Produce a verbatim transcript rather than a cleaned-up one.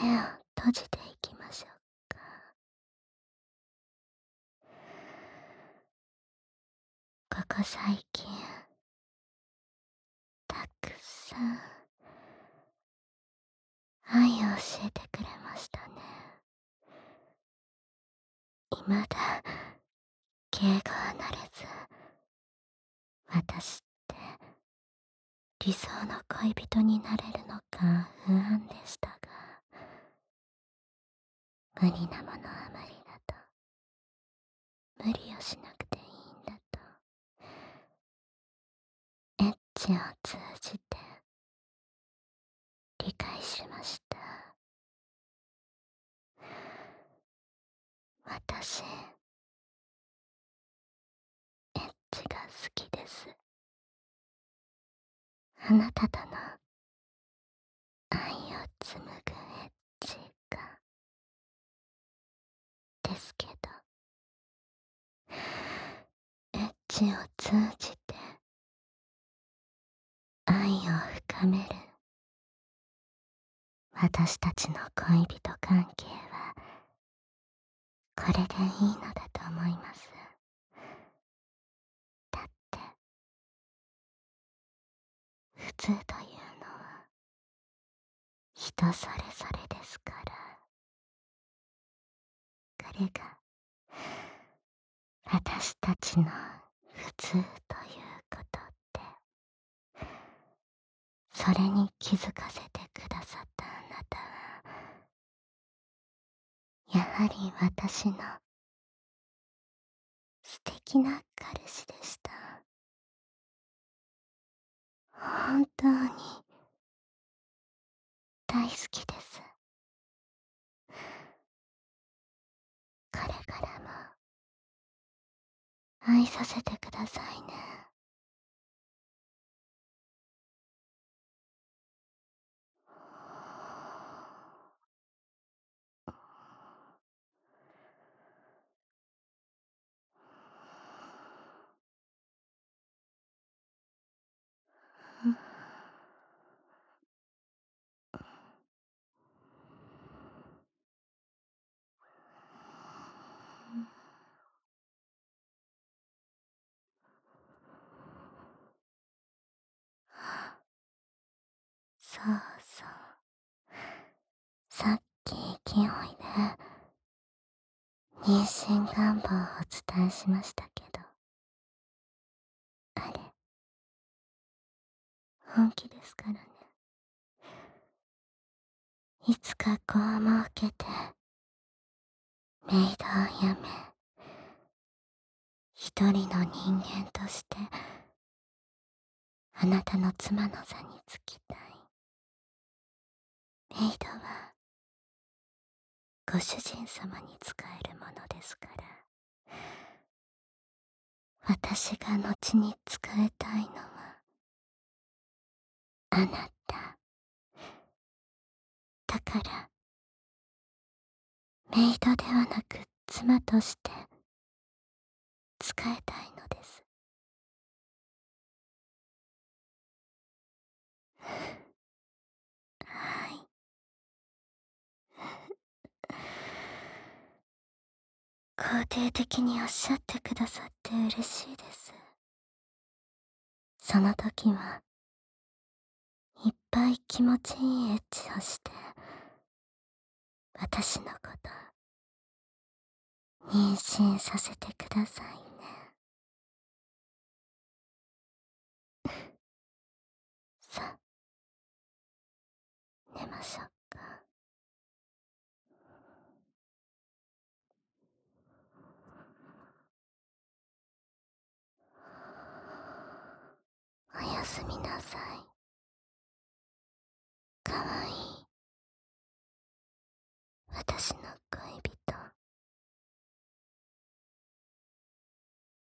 目を閉じていきましょうか。ここ最近、たくさん愛を教えてくれましたね。未だ敬語はなれず、私って理想の恋人になれるのか不安でしたが、無理なものは無理だと、無理をしなくていいんだと、エッチを通じて理解しました。私、エッチが好きです。あなたとの愛を紡ぐエッチがですけど、エッチを通じて愛を深める私たちの恋人関係はこれでいいのだと思います。だって普通というのは人それぞれですから。これが私たちの普通ということって、それに気づかせてくださったあなたは、やはり私の素敵な彼氏でした。本当に大好きです。これからも愛させてくださいね。そうそう。さっき勢いで妊娠願望をお伝えしましたけど、あれ、本気ですからね。いつか子を設けて、メイドをやめ、一人の人間として、あなたの妻の座につきたい。メイドは、ご主人様に仕えるものですから。私が後に仕えたいのは、あなた。だから、メイドではなく妻として仕えたいのです。はい。肯定的におっしゃってくださって嬉しいです。その時はいっぱい気持ちいいエッチをして、私のこと妊娠させてくださいね。さあ、寝ましょうか。おやすみなさい。かわいい私の子。